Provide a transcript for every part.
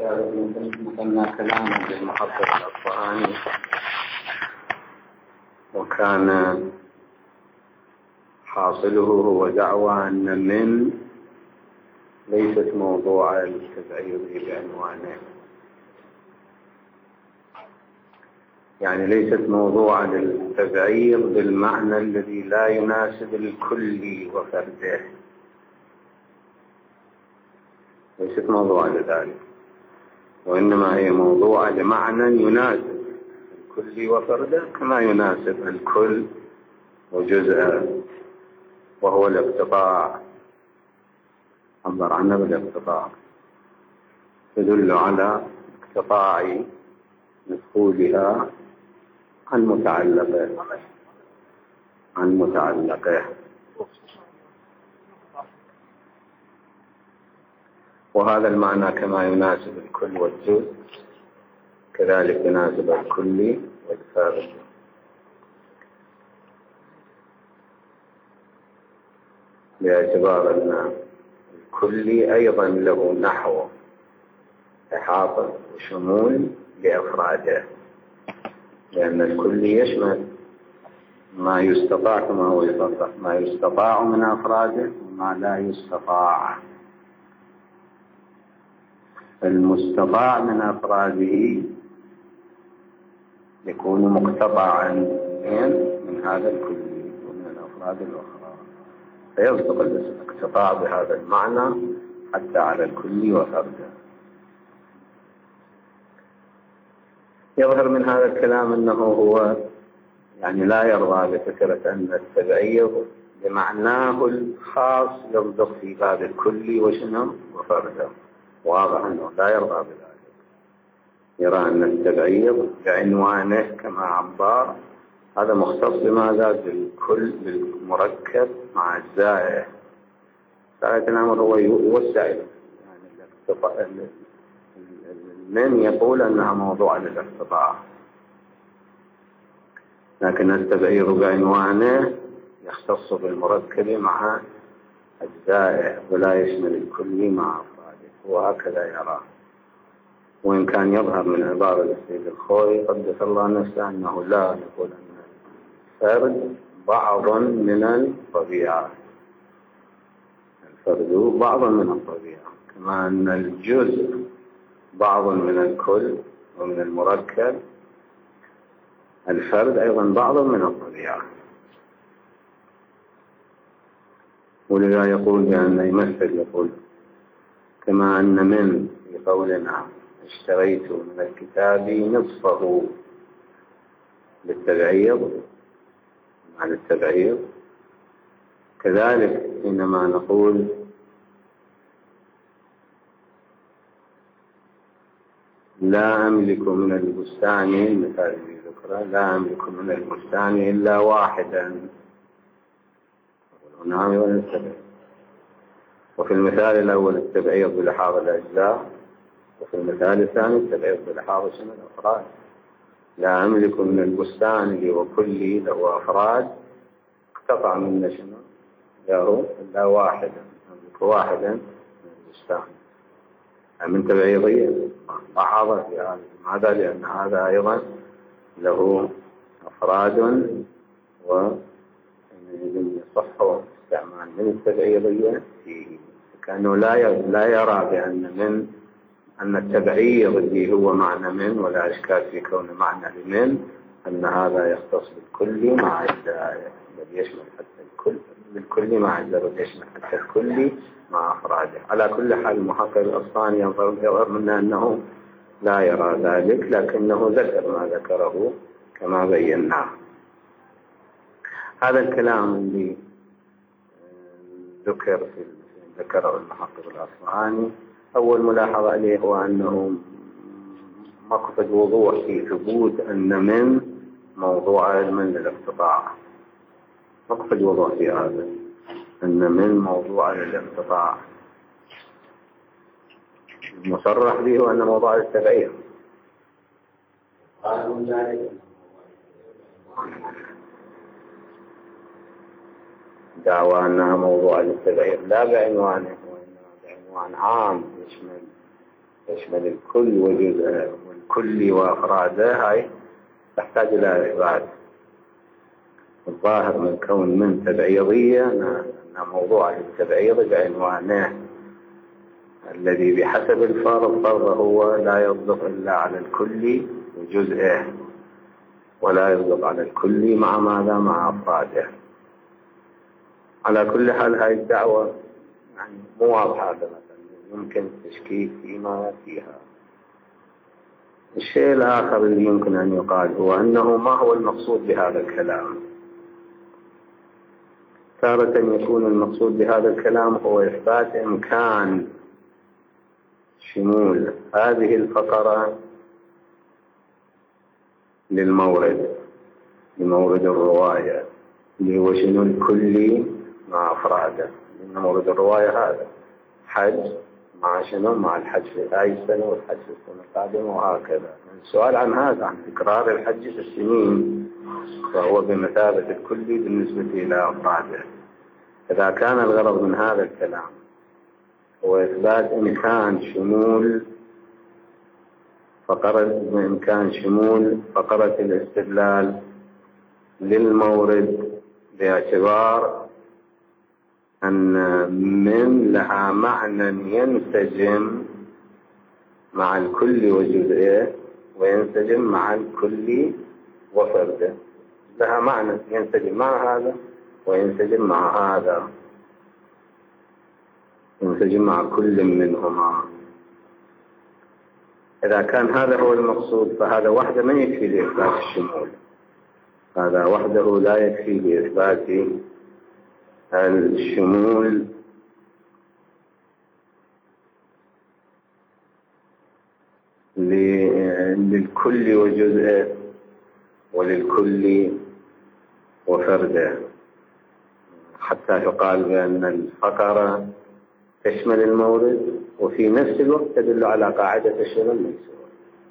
مثلنا كلاما بالمحقق الأصفهاني، وكان حاصله هو دعوى أن من ليست موضوع للتبعير بعنوانه، يعني ليست موضوع للتبعير بالمعنى الذي لا يناسب الكل وفرده، ليست موضوع لذلك، وإنما هي موضوع لمعنى يناسب الكل وفرده كما يناسب الكل وجزءه، وهو الاقتطاع. عبر عنه بالاقتطاع، تدل على اقتطاع مفعولها عن متعلقه. وهذا المعنى كما يناسب الكل والجزء كذلك يناسب الكل والفرد، باعتبار أن الكل أيضا له نحو إحاطة وشمول لأفراده، لأن الكل يشمل ما يستطاع كما هو يفرق ما يستطاع من أفراده وما لا يستطاع. المستطاع من أفراده يكون مقتطعا من هذا الكل ومن الأفراد الأخرى، فيصدق الاقتطاع بهذا المعنى حتى على الكل وفرده. يظهر من هذا الكلام أنه هو يعني لا يرضى بفكرة أن التبعير بمعناه الخاص يصدق في باب الكل وشنو وفرده، واضح أنه لا يرضى بذلك، يرى أن التبعير بعنوانه كما عبر هذا مختص بماذا بالكل بالمركب مع أجزائه، ثالث الأمر هو يوسع يعني من يقول أنها موضوع للاقتطاع، لكن التبعير بعنوانه يختص بالمركب مع أجزائه ولا يشمل الكل مع أفراده، وهكذا يراه. وإن كان يظهر من عبارة السيد الخوي قدس الله نفسه أنه لا يقول أن الفرد بعض من الطبيعة، الفرد بعض من الطبيعة، كما أن الجزء بعض من الكل ومن المركب، الفرد أيضا بعض من الطبيعة. ولذا يقول بأن يمثل، يقول كما أن من في قولنا اشتريت من الكتاب نصفه للتبعير عن التبعير، كذلك حينما نقول لا أملك من البستان، مثال ذكره لا أملك من البستان إلا واحدا، نعم ولا التبعير. وفي المثال الأول التبعير بلحاظ الأجزاء، وفي المثال الثاني التبعير بلحاظ شنو الأفراد. لا أملك من البستان لي وكلي له أفراد، اقتطع منا شنو له إلا واحدا، أملك واحدا من البستان من تبعيضية لاحظت في هذا. ماذا؟ لأن هذا أيضا له أفراد، يصح استعمال من التبعيضية فيه، كأنه لا يرى أن التبعيض اللي هو معنى من، ولا إشكال في كون معنى لمن، أن هذا يختص بالكل مع أجزائه، بل يشمل حتى الكل بالكل مع أجزائه، بل يشمل حتى الكل مع أفراده. على كل حال المحقق الأصفهاني يظهر منا أنه لا يرى ذلك، لكنه ذكر ما ذكره كما بيناه. هذا الكلام اللي ذكره المحقق الأصفهاني، أول ملاحظة عليه هو أنه مقصد وضوح في ثبوت أن من موضوع علما للاقتطاع، مقصد وضوح في هذا أن من موضوع للاقتطاع، المصرح به هو أن موضوع التبعير. دعوى أنها موضوع للتبعير لا بعنوانه، وإنما بعنوان عام يشمل يشمل الكل وجزءه والكل وأفراده، هاي تحتاج إلى إثبات. الظاهر من كون من تبعيضية أن موضوع التبعيض بعنوانه الذي بحسب الفرض فرضه هو لا يصدق إلا على الكل وجزئه، ولا يصدق على الكل مع ماذا؟ مع أفراده. على كل حال هاي الدعوة يعني مو واضحة، يمكن التشكيك فيما فيها. الشيء الآخر اللي يمكن أن يقال هو أنه ما هو المقصود بهذا الكلام. تارة يكون المقصود بهذا الكلام هو إثبات إمكان شمول هذه الفقرة لمورد الرواية اللي هو شنو؟ الكلي مع أفراده. لأن مورد الرواية هذا حج مع شنو؟ مع الحج في هاي السنة والحج في السنة القادمة وهكذا. السؤال عن هذا، عن تكرار الحج في السنين، فهو بمثابة الكلي بالنسبة إلى أفراده. إذا كان الغرض من هذا الكلام هو إثبات إمكان شمول فقرة الاستدلال للمورد باعتبار أن من لها معنى ينسجم مع الكل وجزئه وينسجم مع الكل وفرده، لها معنى ينسجم مع هذا وينسجم مع هذا، ينسجم مع كل منهما. إذا كان هذا هو المقصود فهذا وحده ما يكفي لإثبات الشمول، هذا وحده لا يكفي لإثبات الشمول للكل وجزءه وللكل وفرده، حتى يقال بأن الفقرة تشمل المورد وفي نفس الوقت تدل على قاعدة الشمول الميسور،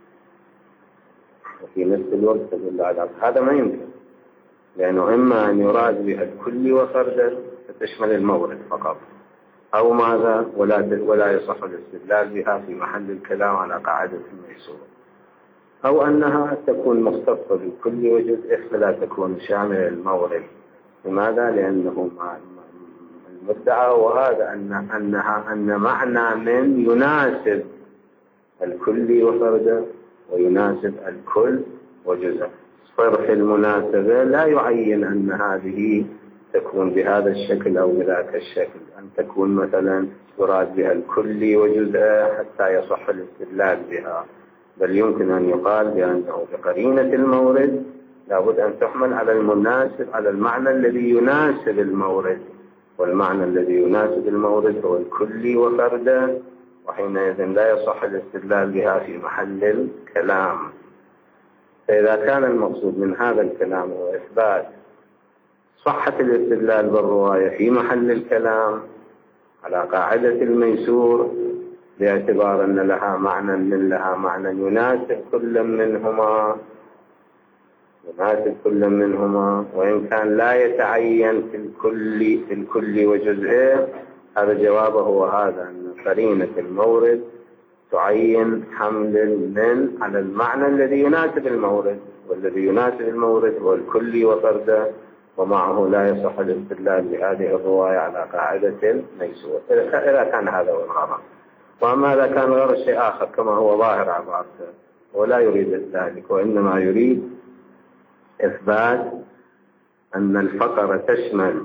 وفي نفس الوقت تدل على هذا ما يمكن، لأنه إما أن يراد بها الكل وفرده فتشمل المورد فقط، أو ماذا ولا يصح الاستدلال بها في محل الكلام على قاعدة الميسور، أو أنها تكون مختصة بالكل وجزء فلا تكون شاملة المورد. لماذا؟ لأنه المدعى وهذا أن معنى من يناسب الكل وفرده ويناسب الكل وجزء. صرف المناسبة لا يعين أن هذه تكون بهذا الشكل أو بذاك الشكل، أن تكون مثلا يراد بها الكل وجزء حتى يصح الاستدلال بها، بل يمكن أن يقال بأنه بقرينة المورد لابد أن تحمل على المناسب، على المعنى الذي يناسب المورد، والمعنى الذي يناسب المورد هو الكل وفرده، وحينئذ لا يصح الاستدلال بها في محل الكلام. فإذا كان المقصود من هذا الكلام هو إثبات صحة الاستدلال بالرواية في محل الكلام على قاعدة الميسور باعتبار أن لها معنى يناسب كل منهما، وإن كان لا يتعين في الكل وجزئه، هذا جوابه هو هذا، أن قرينة المورد تعين حمل من على المعنى الذي يناسب المورد، والذي يناسب المورد هو الكل وفرده، ومعه لا يصح الاستدلال بهذه الرواية على قاعدة الميسور، إذا كان هذا هو الغرض. وأما إذا كان غير شيء آخر كما هو ظاهر عبارته ولا يريد ذلك، وإنما يريد إثبات أن الفقرة تشمل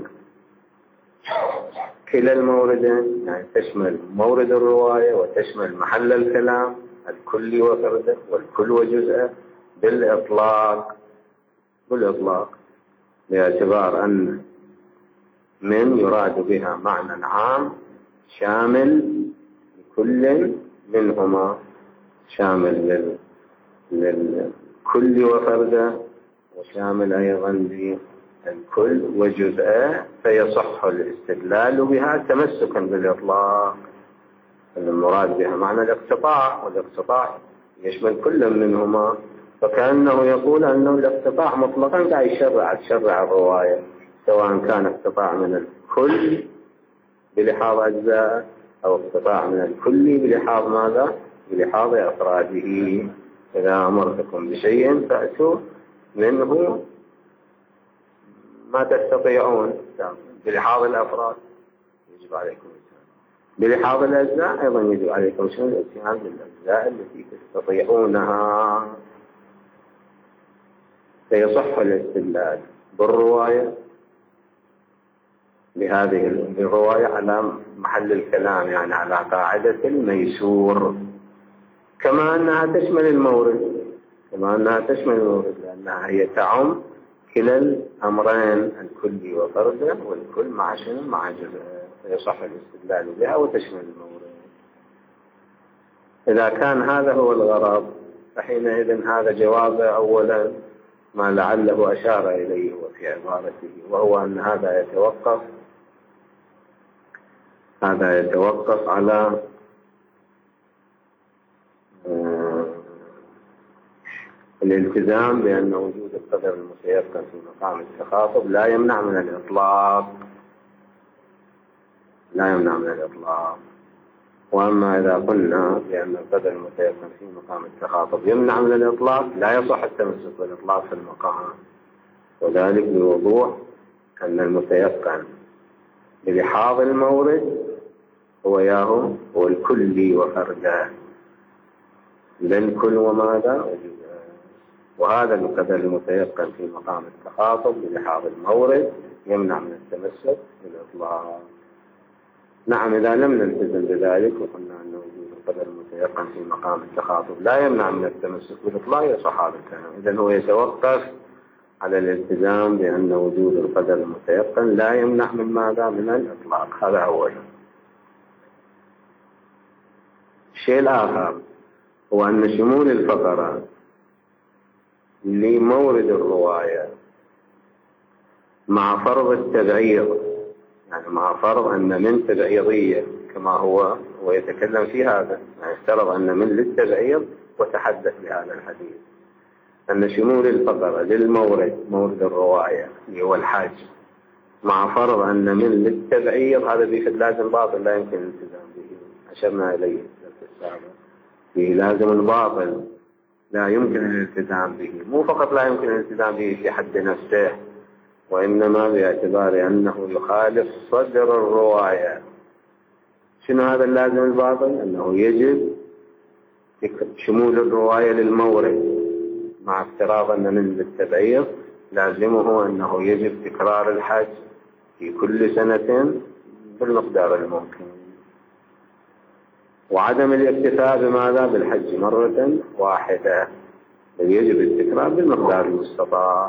كلا الموردين، يعني تشمل مورد الرواية وتشمل محل الكلام الكل وفرده والكل وجزءه بالإطلاق، باعتبار أن من يراد بها معنى عام شامل لكل منهما، شامل للكل وفرده وشامل أيضا للكل وجزءه، فيصح الاستدلال بها تمسكا بالإطلاق. المراد بها معنى الاقتطاع، والاقتطاع يشمل كل منهما، فكأنه يقول أنه الاقتطاع مطلقا قاعد يشرع الرواية، سواء كان اقتطاع من الكل بلحاظ أجزاء أو اقتطاع من الكل بلحاظ ماذا؟ بلحاظ أفراده. إذا أمرتكم بشيء فأتوا منه ما تستطيعون بلحاظ الأفراد يجب عليكم الإتيان، بلحاظ الأجزاء أيضا يجب عليكم شنو الإتيان بالأجزاء التي تستطيعونها. فيصح الاستدلال بالرواية بهذه الرواية على محل الكلام، يعني على قاعدة الميسور، كما أنها تشمل المورد، لأنها هي تعم كلا الأمرين، الكلي وفرده، والكل مع شنو مع جزء، فيصح الاستدلال بها وتشمل المورد. إذا كان هذا هو الغرض فحينئذ هذا جواب أولا ما لعله أشار إليه وفي عبارته، وهو أن هذا يتوقف على الالتزام بأن وجود القدر المتيقن في مقام التخاطب لا يمنع من الإطلاق. وأما إذا قلنا بأن القدر المتيقن في مقام التخاطب يمنع من الإطلاق لا يصح التمسك بالإطلاق في المقام، وذلك بوضوح أن المتيقن بلحاظ المورد هو الكلي وفرده، للكل وماذا، وهذا القدر المتيقن في مقام التخاطب بلحاظ المورد يمنع من التمسك بالإطلاق. نعم، إذا لم نلتزم بذلك وقلنا أن وجود القدر المتيقن في مقام التخاطب لا يمنع من التمسك بالإطلاق يصح هذا الكلام. إذن هو يتوقف على الالتزام بأن وجود القدر المتيقن لا يمنع من ماذا، من الإطلاق. هذا أولا. الشيء الآخر هو أن شمول الفقرة لمورد الرواية مع فرض التبعيض، يعني مع فرض أن من تبعيضية كما هو يتكلم في هذا، يعني افترض أن من للتبعيض وتحدث بهذا الحديث، أن شمول الفقرة مورد الرواية اللي هو الحاج مع فرض أن من للتبعيض، هذا لازم باطل لا يمكن الالتزام به، أشرنا إليه في السابق، فيه لازم الباطل لا يمكن الالتزام به، مو فقط لا يمكن الالتزام به في حد نفسه، وإنما باعتبار أنه يخالف صدر الرواية. شنو هذا اللازم الباطل؟ أنه يجب شمول الرواية للمورد مع افتراض أن من للتبعيض لازمه أنه يجب تكرار الحج في كل سنة بالمقدار الممكن، وعدم الاكتفاء بماذا، بالحج مرة واحدة، بل يجب التكرار بالمقدار المستطاع.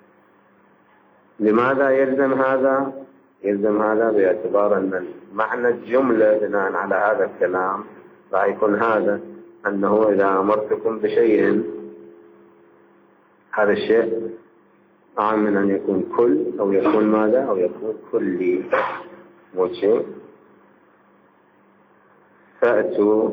لماذا يلزم هذا؟ يلزم هذا باعتبار أن معنى الجملة بناء على هذا الكلام راح يكون هذا، أنه إذا أمرتكم بشيء هذا الشيء أعم من أن يكون كل أو يكون ماذا، أو يكون كلي، وشيء فأتوا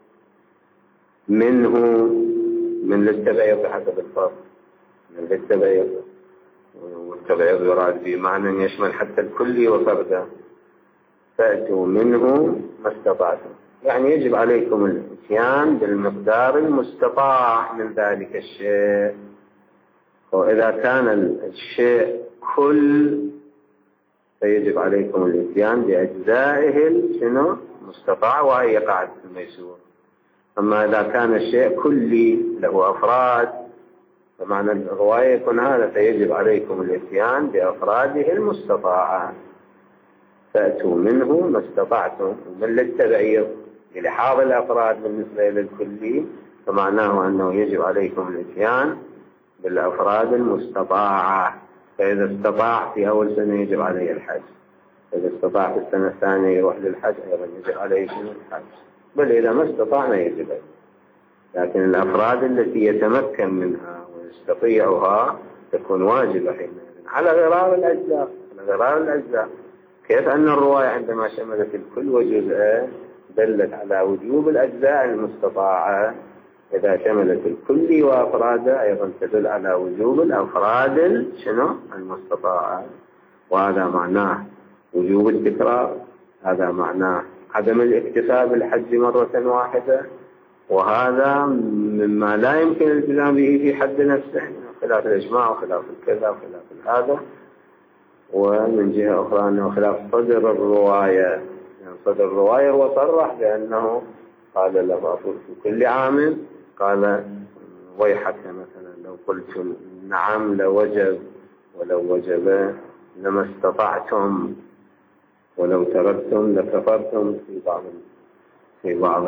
منه من للتبعيض بحسب الفرق، من للتبعيض، والتبعيض يراد بمعنى يشمل حتى الكلي وفرده. فأتوا منه ما استطعتم، يعني يجب عليكم الاتيان بالمقدار المستطاع من ذلك الشيء. وإذا كان الشيء كل فيجب عليكم الاتيان بأجزائه شنو مستطاع، وهي قاعدة الميسور. أما إذا كان الشيء كلي له أفراد فمعنى الرواية يكون هذا، فيجب عليكم الاتيان بأفراده المستطاعة. فأتوا منه ما استطعتم، ومن للتبعيض لحاظ الأفراد بالنسبة للكلي فمعناه أنه يجب عليكم الاتيان بالأفراد المستطاعة. فإذا استطاع في أول سنة يجب عليه الحج، إذا استطاع في السنة الثانية يروح للحج أيضا يجب عليه الحج، بل إذا ما استطاع ما يجب. لكن الأفراد التي يتمكن منها ويستطيعها تكون واجبة حينئذ على غرار الأجزاء. كيف أن الرواية عندما شملت الكل وجزء دلت على وجوب الأجزاء المستطاعة، إذا شملت الكل وأفراده أيضا تدل على وجوب الأفراد المستطاعة. وهذا معناه وجوب التكرار، هذا معناه عدم الاكتفاء بالحج مرة واحدة، وهذا مما لا يمكن الالتزام به في حد نفسه، خلاف الإجماع وخلاف الكذا وخلاف هذا. ومن جهة أخرى أنه خلاف صدر الرواية، يعني صدر الرواية هو صرح بأنه قال له في كل عام، قال ويحك مثلا لو قلت نعم لوجب، ولو وجب لما استطعتم، ولو تركتم لكفرتم، في بعض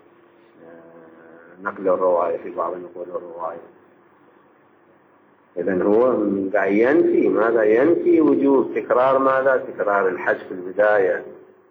نقل الرواية، في بعض نقول الرواية. إذن هو ينفي ماذا؟ ينفي وجوب تكرار ماذا؟ تكرار الحج في البداية،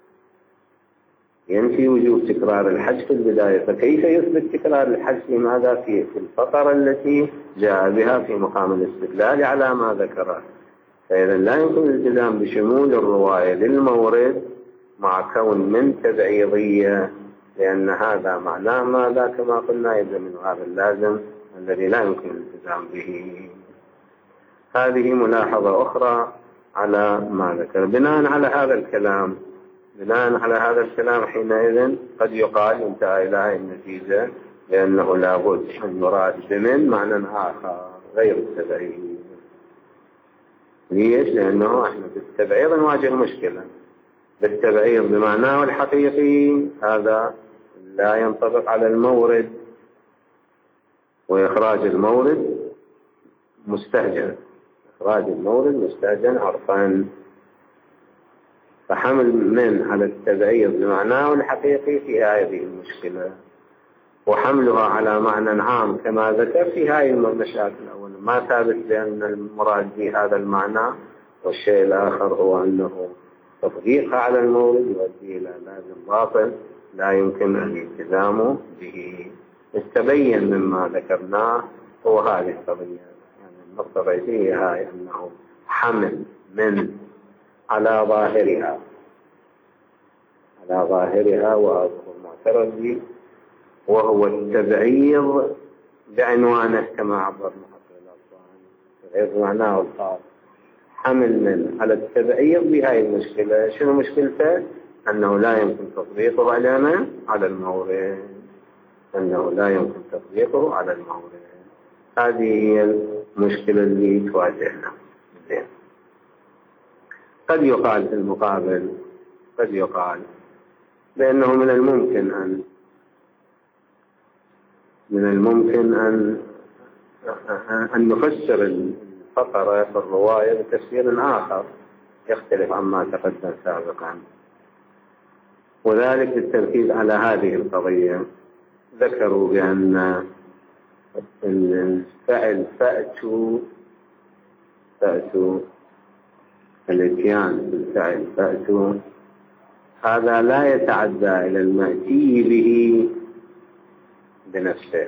ينفي وجوب تكرار الحج في البداية. فكيف يثبت تكرار الحج في ماذا؟ في الفقرة التي جاء بها في مقام الاستدلال على ما ذكره. فإذا لا يمكن الالتزام بشمول الرواية للمورد مع كون من تبعيضية، لأن هذا معناه ماذا؟ كما قلنا يلزم منه هذا اللازم الذي لا يمكن الالتزام به. هذه ملاحظة أخرى على ما ذكر. بناء على هذا الكلام حينئذ قد يقال انتهى إلى هذه النتيجة لأنه لابد أن يراد بمن معنى آخر غير التبعيض. ليش؟ لأنه احنا بالتبعيض نواجه مشكلة. بالتبعيض بمعناه الحقيقي هذا لا ينطبق على المورد، وإخراج المورد مستهجن، إخراج المورد مستهجن عرفا. فحمل من على التبعيض بمعناه الحقيقي في هذه المشكلة، وحملها على معنى عام كما ذكر في هذه المشاكل الأولى ما ثابت بأن المراد بهذا المعنى. والشيء الآخر هو أنه تطبيقها على المورد يؤدي إلى لازم باطل لا يمكن الالتزام به. استبين مما ذكرناه هو هذه القضية، يعني النقطة الرئيسية هي أنه حمل من على ظاهرها وهذا المعترف به، وهو التبعيض بعنوانه كما عبر محقق الأصفهاني. التبعيض معناه الخاص، حمل من على التبعيض بهذه المشكلة. شنو مشكلته؟ أنه لا يمكن تطبيقه على المورد، أنه لا يمكن تطبيقه على المورد. هذه هي المشكلة اللي تواجهنا. قد يقال في المقابل، قد يقال بأنه من الممكن أن نفسر الفقرة في الرواية بتفسير آخر يختلف عما تقدم سابقا، وذلك بالتركيز على هذه القضية. ذكروا بأن الفعل فأتوا الاتيان بالفعل فأتوا هذا لا يتعدى إلى المأتي به بنفسه،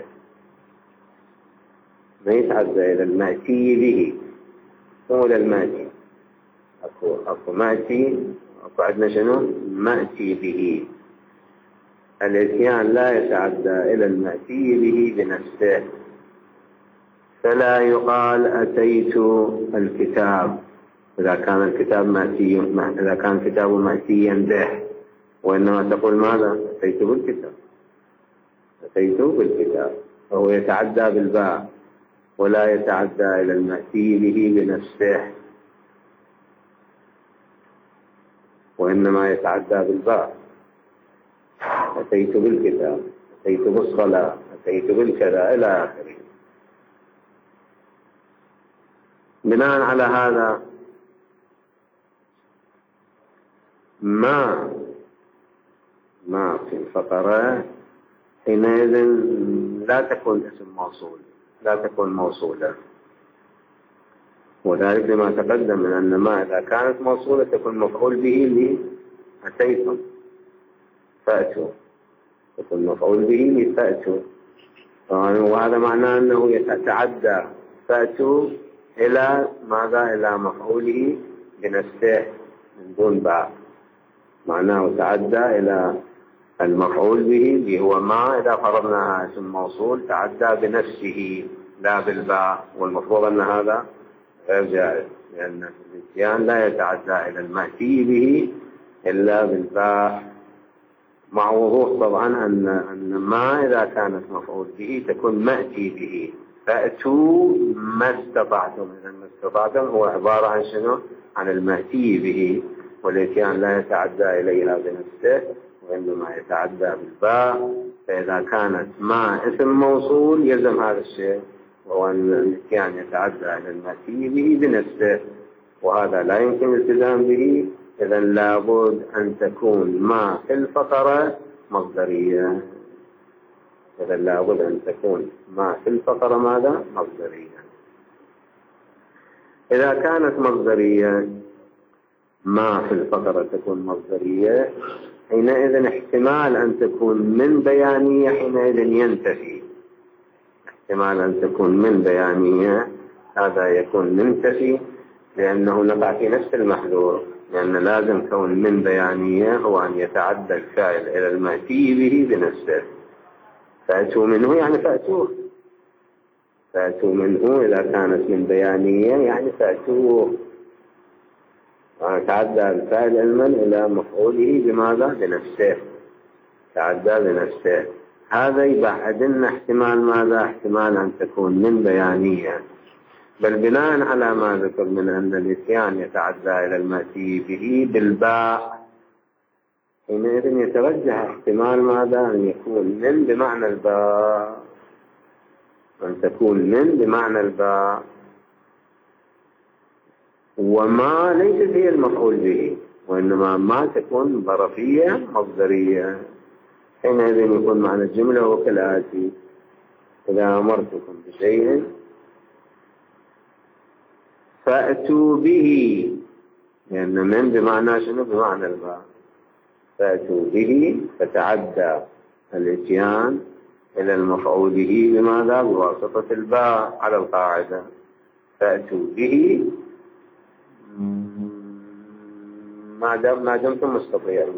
ما يتعدى إلى المأتي به، مو إلى المأتي. أكو مأتي، أكو عندنا شنو؟ مأتي به. الاتيان لا يتعدى إلى المأتي به بنفسه، فلا يقال أتيت الكتاب إذا كان الكتاب مأتي، إذا كان الكتاب مأتيا به، وإنما تقول ماذا؟ أتيت بالكتاب، فهو يتعدى بالباء ولا يتعدى إلى المأتي به بنفسه، وإنما يتعدى بالباء. أتيت بالكتاب، أتيت بالصلاة، أتيت بالكذا إلى آخره. بناء على هذا ما في الفقرة حينئذ لا تكون اسم موصول، لا تكون موصولة، وذلك لما تقدم من أن ما إذا كانت موصولة تكون مفعول به لأتيتم فأتوا، تكون مفعول به لفأتوا، وهذا معناه أنه يتعدى فأتوا إلى ماذا؟ إلى مفعوله بنفسه من دون باء، معناه تعدى إلى المفعول به اللي هو ما. إذا فرضنا اسم موصول تعدى بنفسه لا بالباء، والمفروض أن هذا غير جائز، لأن الاتيان لا يتعدى إلى المأتي به إلا بالباء مع وضوح طبعا أن ما إذا كانت مفعول به تكون مأتي به. فأتوا ما استطعتم، إذا ما استطعتم هو عبارة عن شنو؟ عن المأتي به، والإتيان لا يتعدى إليها بنفسه وإنما يتعدى بالباء. فإذا كانت ما اسم موصول يلزم هذا الشيء، وهو أن الإتيان يتعدى إلى المأتي به بنفسه، وهذا لا يمكن الالتزام به. إذا لابد أن تكون ما في الفقرة مصدرية. إذا لابد أن تكون ما في الفقرة ماذا؟ مصدرية. إذا كانت مصدرية، ما في الفقرة تكون مصدرية، حينئذ احتمال أن تكون من بيانية حينئذ ينتفي. احتمال أن تكون من بيانية هذا يكون منتفي، لأنه نقع في نفس المحذور، لأن لازم كون من بيانية هو أن يتعدى الفاعل إلى المأتي به بنفسه. فأتوا منه يعني فأتوه. فأتوا منه إذا كانت من بيانية يعني فأتوه، تعدى الفاعل علما إلى مفعوله بماذا؟ بنفسه. تعدى بنفسه. هذا يبعد لنا احتمال ماذا؟ احتمال أن تكون من بيانية. بل بناء على ما ذكر من أن الإتيان يتعدى إلى المأتي به بالباء، حينئذ يترجح احتمال ماذا؟ أن يكون من بمعنى الباء، أن تكون من بمعنى الباء، وما ليست هي المفعول به، وإنما ما تكون ظرفية مصدرية. حينئذ يكون معنى الجملة هو كالآتي: إذا أمرتكم بشيء فأتوا به، لأن من بمعنى شنو؟ بمعنى الباء. فأتوا به فتعدى الإتيان إلى المفعول به بماذا؟ بواسطة الباء على القاعدة. فأتوا به ما دمتم مستطيعين.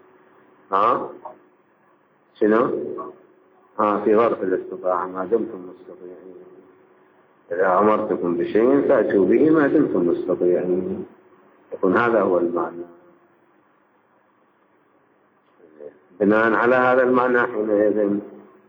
شنو؟ في ظرف الاستطاعة ما دمتم مستطيعين. إذا أمرتكم بشيء فأتوا به ما دمتم مستطيعين. يكون هذا هو المعنى. بناء على هذا المعنى حينئذ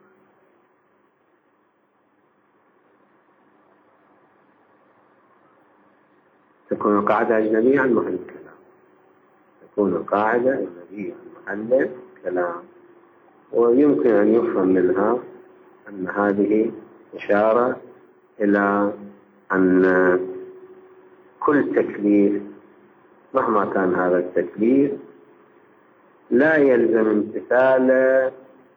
تكون القاعدة أجنبية عن محل الكلام. تكون القاعدة أجنبية عن محل الكلام، ويمكن أن يفهم منها أن هذه إشارة إلى أن كل تكليف مهما كان هذا التكليف لا يلزم امتثاله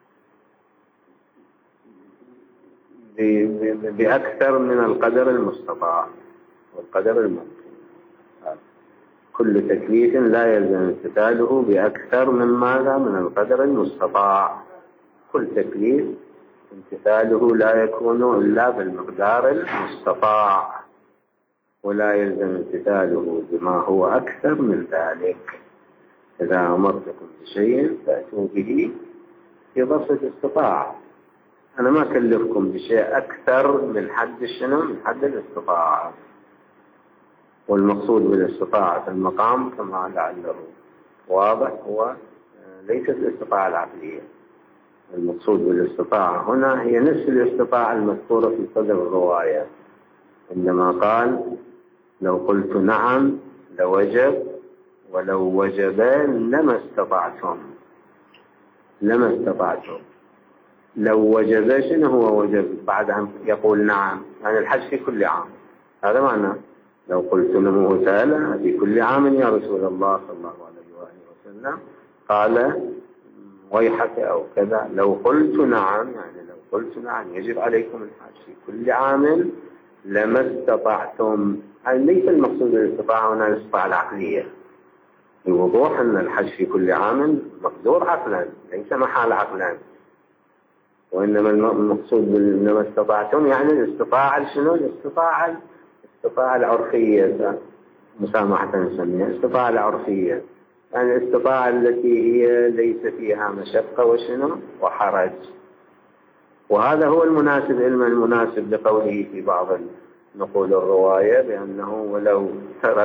بأكثر من القدر المستطاع والقدر الممكن. كل تكليف لا يلزم امتثاله بأكثر من ماذا؟ من القدر المستطاع. كل تكليف امتثاله لا يكون إلا بالمقدار المستطاع، ولا يلزم امتثاله بما هو أكثر من ذلك. إذا أمرتكم بشيء فأتوا به في ظرف الاستطاعة. أنا ما أكلفكم بشيء أكثر من حد شنو؟ من حد الاستطاعة. والمقصود بالاستطاعة في المقام كما لعله واضح هو ليست الاستطاعة العقلية. المقصود بالاستطاعة هنا هي نفس الاستطاعة المذكورة في صدر الرواية، عندما قال: لو قلت نعم لوجب، ولو وجب لما استطعتم. لما استطعتم. لو وجب شنو هو وجب؟ بعد أن يقول نعم يعني الحج في كل عام. هذا معنى لو قلت له تعالى في كل عام يا رسول الله صلى الله عليه وآله وسلم، قال ويحك أو كذا. لو قلت نعم يعني لو قلت نعم يجب عليكم الحج في كل عام لما استطعتم. ليس المقصود بالاستطاعة هنا الاستطاعة العقلية، بوضوح أن الحج في كل عام مقدور عقلا ليس محال عقلا، وإنما المقصود لما استطعتم يعني الاستطاعة شنو؟ الاستطاعة العرفية، مسامحة نسميها الاستطاعة العرفية، يعني الاستطاعة التي هي ليس فيها مشقة وشنو وحرج. وهذا هو المناسب، علما المناسب لقوله في بعض نقول الرواية بأنه ولو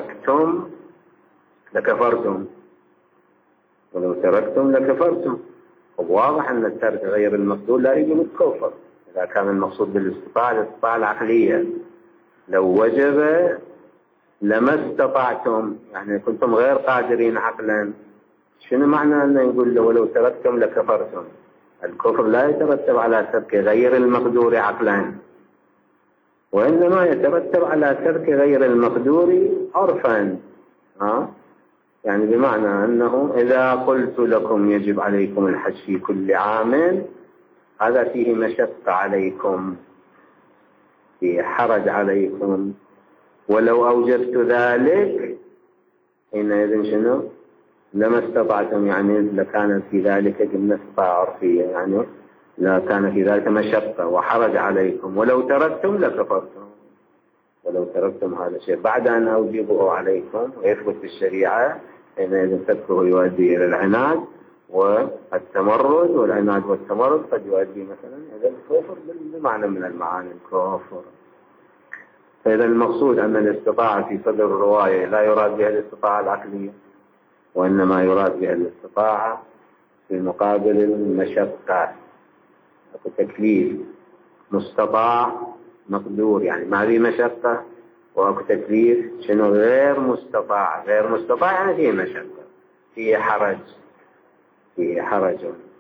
تركتم لكفرتم. ولو تركتم لكفرتم. واضح أن الترك غير المقدور لا يجب الكفر إذا كان المقصود بالاستطاعة الاستطاعة العقلية. لو وجب لما استطعتم، يعني كنتم غير قادرين عقلا، شنو معنى أن يقول له ولو تركتم لكفرتم؟ الكفر لا يترتب على ترك غير المقدور عقلا، وإنما يترتب على ترك غير المقدور عرفا. يعني بمعنى أنه إذا قلت لكم يجب عليكم الحج في كل عام، هذا فيه مشقة عليكم، فيه حرج عليكم، ولو أوجبت ذلك حينئذ شنو؟ لما استطعتم، يعني لكان في ذلك جملة استطاعة عرفية، يعني لا كان في ذلك مشقة وحرج عليكم، ولو تركتم لكفرتم. ولو تركتم هذا الشيء بعد أن أوجبه عليكم ويثبت في الشريعة، حينئذ تركه يؤدي إلى العناد والتمرد، والعناد والتمرد قد يؤدي مثلا إلى الكفر بمعنى من المعاني الكفر. فإذا المقصود أن الاستطاعة في صدر الرواية لا يراد بها الاستطاعة العقلية، وإنما يراد بها الاستطاعة في مقابل المشقة. تكليف مستطاع مقدور، يعني ما في مشقة، وأكو تكليف شنو غير مستطاع. غير مستطاع يعني فيه مشقة، فيه حرج، فيه حرج.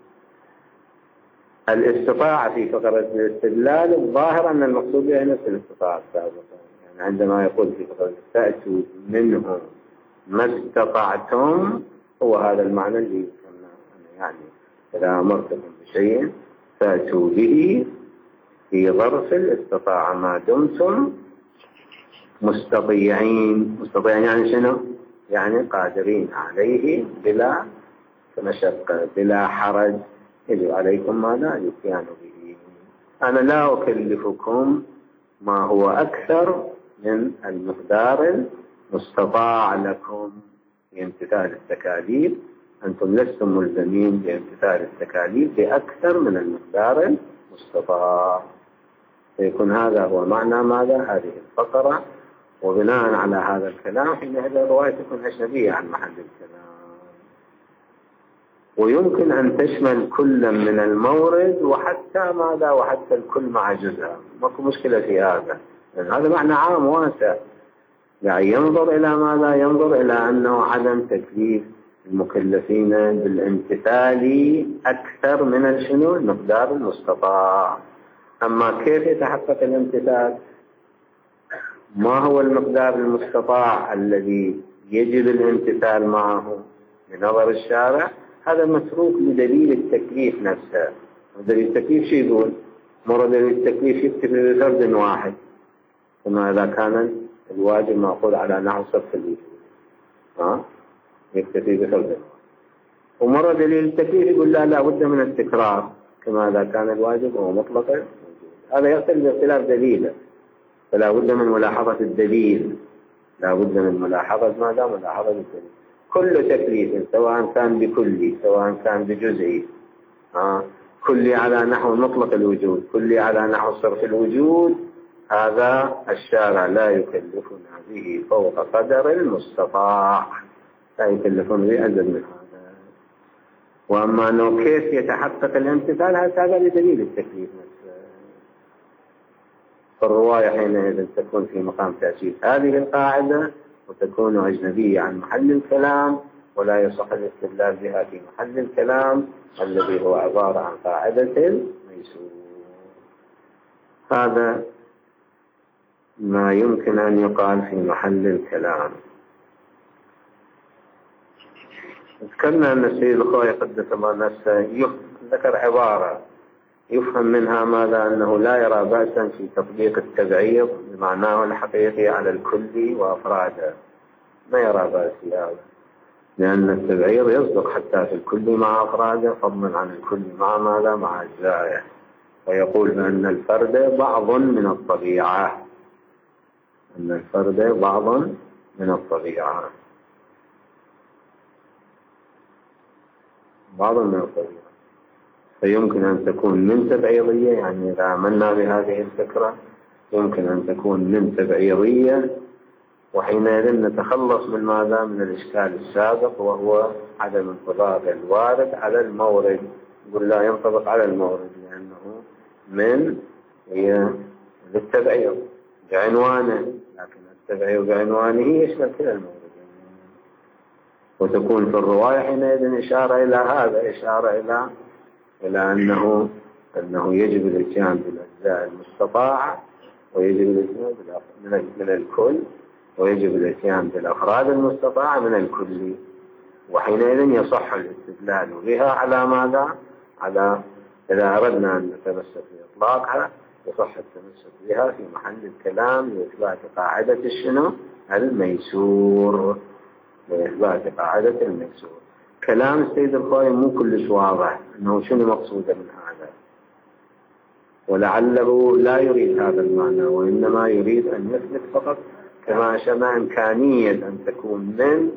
الاستطاعة في فقرة الاستدلال الظاهر أن المقصود بها نفس الاستطاعة السابقة، يعني عندما يقول في فقرة تأتوا منه ما استطعتم، هو هذا المعنى اللي يسمى، يعني إذا أمرتكم بشيء فأتوا به في ظرف الاستطاعة ما دمتم مستطيعين. مستطيعين يعني شنو؟ يعني قادرين عليه بلا مشقة بلا حرج، يجب عليكم ماذا؟ الاتيان به. أنا لا أكلفكم ما هو أكثر من المقدار المستطاع لكم بامتثال التكاليف. أنتم لستم ملزمين بامتثال التكاليف بأكثر من المقدار المستطاع. فيكون هذا هو معنى ماذا؟ هذه الفقرة. وبناء على هذا الكلام حينئذ الرواية تكون أجنبية عن محل الكلام، ويمكن أن تشمل كل من المورد وحتى ماذا؟ وحتى الكل مع جزء، ماكو مشكلة في هذا، لأن هذا معنى عام واسع. يعني ينظر إلى ماذا؟ ينظر إلى أنه عدم تكليف المكلفين بالامتثال أكثر من شنو؟ المقدار المستطاع. أما كيف يتحقق الامتثال؟ ما هو المقدار المستطاع الذي يجب الامتثال معه بنظر الشارع؟ هذا متروك لدليل التكليف نفسه. دليل التكليف شو يقول؟ مرة دليل التكليف يكتفي بفرد واحد، كما إذا كان الواجب معقول على نحو صف الوجوب، يكتفي بفرد واحد. ومرة دليل التكليف يقول لا بد من التكرار، كما إذا كان الواجب هو مطلق الوجوب. هذا يختلف باختلاف دليله، فلا بد من ملاحظة الدليل، لا بد من ملاحظة ماذا؟ ملاحظة الدليل. كل تكليف سواء كان بكلي سواء كان بجزئي، كلي على نحو مطلق الوجود، كلي على نحو صرف الوجود، هذا الشارع لا يكلفنا به فوق قدر المستطاع، لا يكلفنا به أزيد من هذا. وأما أنه كيف يتحقق الامتثال هذا بدليل التكليف نفسه. فالرواية حينئذ تكون في مقام تأسيس هذه القاعدة، وتكون أجنبية عن محل الكلام، ولا يصح الاستدلال بها في محل الكلام الذي هو عبارة عن قاعدة الميسور. هذا ما يمكن أن يقال في محل الكلام. ذكرنا أن السيد الخوي قدس الله نفسه ذكر عبارة يفهم منها ماذا؟ أنه لا يرى بأسا في تطبيق التبعيض بمعناه الحقيقي على الكل وأفراده، ما يرى بأس في هذا، لأن التبعيض يصدق حتى في الكل مع أفراده، فضلا عن الكل مع ماذا؟ مع أجزائه. ويقول بأن الفرد بعض من الطبيعة، أن الفرد بعض من الطبيعة، بعض من الطبيعة. فيمكن أن تكون من تبعيضية، يعني إذا عملنا بهذه الفكرة يمكن أن تكون من تبعيضية، وحينئذ نتخلص من ماذا؟ من الإشكال السابق، وهو عدم انطباق الوارد على المورد يقول لا ينطبق على المورد، لأنه من هي للتبعير بعنوانه، لكن التبعير بعنوانه يشمل كل المورد. وتكون في الرواية حينئذ إشارة إلى هذا، إشارة إلى أنه يجب الإتيان بالأجزاء المستطاعة، ويجب الإتيان من الكل، ويجب الإتيان بالأفراد المستطاعة من الكل. وحينئذ يصح الاستدلال بها على ماذا؟ على إذا أردنا أن نتمسك بإطلاقها يصح التمسك بها في محل الكلام لإثبات قاعدة الشنو؟ الميسور، لإثبات قاعدة الميسور. كلام السيد الخوئي مو كلش واضح أنه شنو مقصوده من هذا، ولعله لا يريد هذا المعنى، وإنما يريد أن يثبت فقط كما أشرنا إمكانية أن تكون من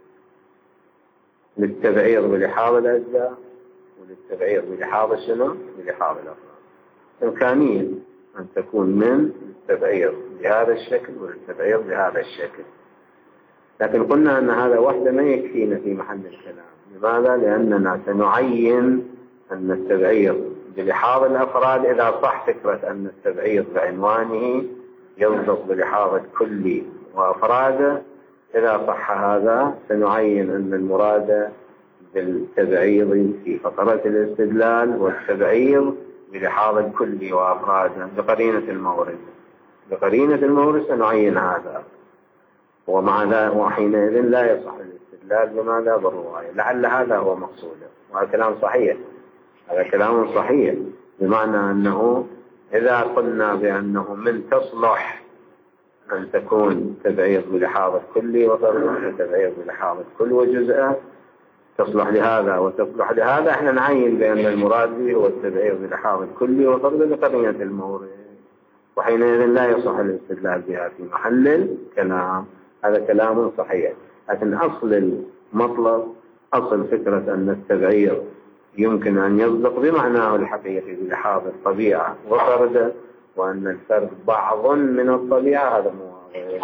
للتبعير بلحاظ الأجزاء، وللتبعير بلحاظ شنو؟ بلحاظ الأفراد. إمكانية أن تكون من للتبعير بهذا الشكل وللتبعير بهذا الشكل. لكن قلنا أن هذا وحده ما يكفينا في محل الكلام. لماذا؟ لأننا سنعين أن التبعير بلحاظ الأفراد إذا صح فكرة أن التبعير بعنوانه ينطق بلحاظ الكل وأفراده. إذا صح هذا سنعين أن المراد بالتبعير في فقرة الاستدلال والتبعير بلحاظ الكل وأفراده بقرينة المورد. بقرينة المورد سنعين هذا، ومع ذلك وحينئذ لا يصح الاستدلال بماذا؟ بالرواية. لعل هذا هو مقصوده، وهذا كلام صحيح، هذا كلام صحيح، بمعنى أنه إذا قلنا بأنه من تصلح أن تكون تبعير بلحاظ الكل وفرد تبعير بلحاظ الكل وجزءه، تصلح لهذا وتصلح لهذا، احنا نعين بأن المراد به هو التبعير بلحاظ الكل وفرد بقرينة المورد، وحينئذ لا يصح الاستدلال بها في محل الكلام. هذا كلام صحيح. لكن أصل المطلب، أصل فكرة أن التبعير يمكن أن يصدق بمعناه الحقيقي بلحاظ الطبيعة وفرده، وأن الفرد بعض من الطبيعة، هذا مو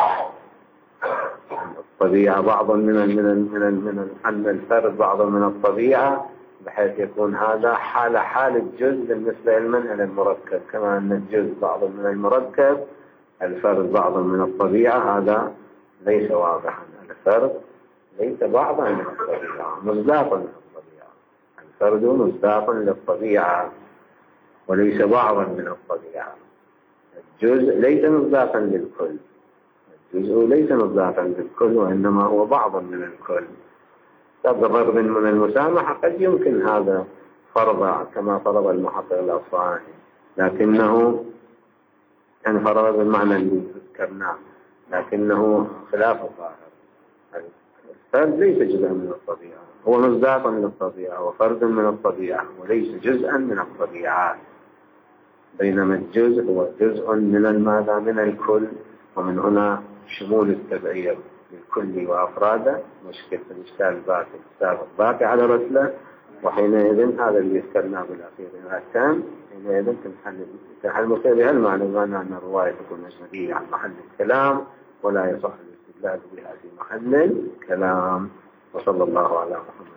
الطبيعة بعض أن الفرد بعض من الطبيعة، بحيث يكون هذا حال الجزء بالنسبة إلى المركب، كما أن الجزء بعض من المركب، الفرد بعض من الطبيعة. هذا ليس واضحا. الفرد ليس بعضا من الطبيعة، مصداق من الطبيعة. الفرد مصداق للطبيعة وليس بعضا من الطبيعة. الجزء ليس مصداقا للكل، الجزء ليس مصداقا للكل، وإنما هو بعض من الكل. بضرب من المسامحة قد يمكن هذا فرض كما فرض المحقق الأصفهاني، لكنه كان فرض بالمعنى اللي ذكرناه، لكنه خلاف الظاهر. الفرد ليس جزءا من الطبيعة، هو مصداق للطبيعة وفرد من الطبيعة وليس جزءا من الطبيعة، بينما الجزء هو جزء من الماذا؟ من الكل. ومن هنا شمول التبعير للكل وأفراده مشكل في الإشكال الباقي على رسله. وحينئذ هذا اللي ذكرناه بالأخير التام، حينئذ تنحل المشكلة بهالمعنى، بمعنى أن الرواية تكون مشهدية عن محل الكلام ولا يصح الاستدلال بها في محل الكلام. وصلى الله على محمد.